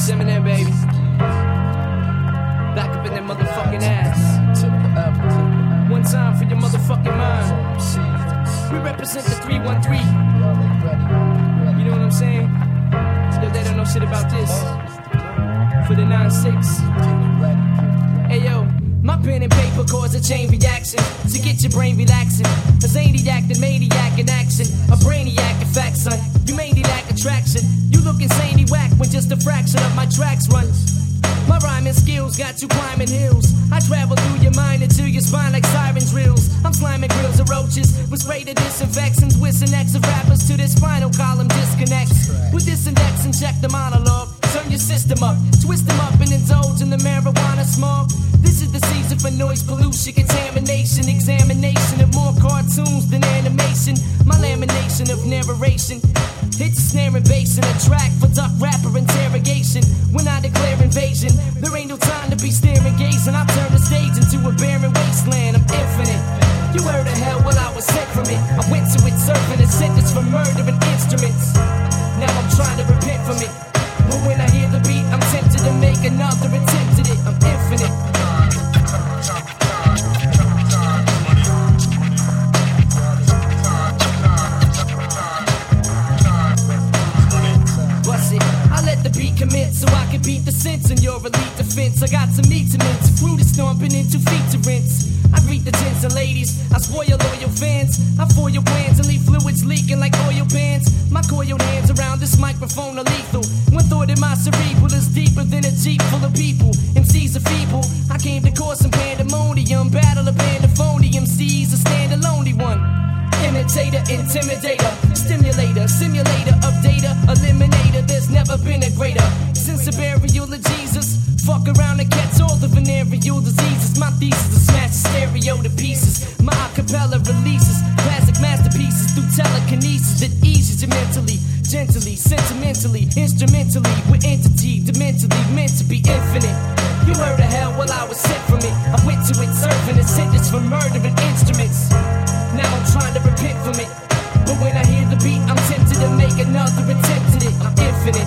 Eminem, baby. Back up in that motherfucking ass. One time for your motherfucking mind. We represent the 313. You know what I'm saying? Yo, they don't know shit about this. For the 9-6. Hey, yo. My pen and paper cause a chain reaction to get your brain relaxing. A zaniac, the maniac in action. A brainiac, in fact, son. You mainly lack attraction. You look insanely whack when just a fraction of my tracks run. My rhyming skills got you climbing hills. I travel through your mind into your spine like siren drills. I'm slamming grills of roaches with spray to disinfectants. With an X of rappers to this spinal column disconnects. With this index and check the monologue. Turn your system up, twist them up and indulge in the marijuana smog. This is the season for noise pollution, contamination, examination of more cartoons than animation. My lamination of narration hits a snare and bass in a track for duck rapper interrogation. When I declare invasion, there ain't no time to be staring, gazing. I turn the stage into a barren wasteland. I'm infinite. You heard of hell, well I was sent from it. I went to it serving a sentence for murdering instruments. Now I'm trying to repent from it. But when I hear the beat, I'm tempted to make another attempt at it. I'm infinite. The beat commit so I can beat the sense in your elite defense. I got some meat to mince, fruit is stomping into feet to rinse. I greet the gents and ladies, I spoil loyal fans. I foil your plans and leave fluids leaking like oil pans. My coiled hands around this microphone are lethal. One thought in my cerebral is deeper than a jeep full of people. MCs are feeble, I came to cause some pandemonium. Battle of pandemonium, MCs a stand-alone one. Imitator, intimidator, stimulator, simulator of data, eliminator. There's never been a greater since the burial of Jesus. Fuck around and catch all the venereal diseases. My thesis is smash the stereo to pieces. My acapella releases classic masterpieces through telekinesis that eases you mentally, gently, sentimentally, instrumentally. With entity, dementally meant to be infinite. You heard of hell, well I was sent from it. I went to it serving a sentence for murdering instruments. Now I'm trying to repent from it. But when I hear the beat, I'm tempted to make another attempt at it. I'm infinite.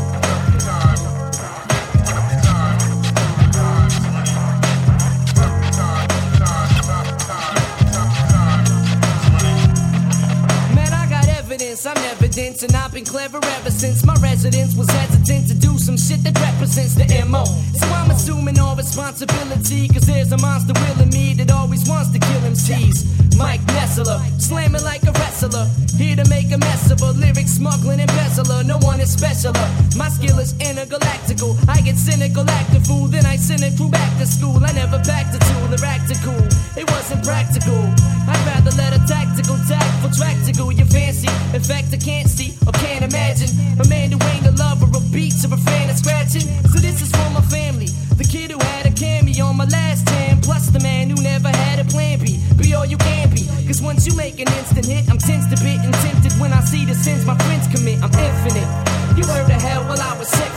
Man, I got evidence, I'm evidence, and I've been clever ever since my residence was hesitant to do some shit that represents the MO. So I'm assuming all responsibility, cause there's a monster will in me that always wants to kill MCs. Mike Nessler, slamming like a wrestler. Here to make a mess of a lyric smuggling embezzler. No one is specialer. My skill is intergalactical. I get cynical, act a fool, then I send a crew back to school. I never packed a tool or act a cool. It wasn't practical. I'd rather let a tactical, tactful track to go. You're fancy. In fact, I can't see or can't imagine a man who ain't a lover of beats or a fan of scratching. So this is for my family. The kid who had a cameo on my last jam, plus the man who never had a plan B. Be all you can be, cause once you make an instant hit, I'm tensed a bit and tempted when I see the sins my friends commit. I'm infinite. You heard of hell, well I was sick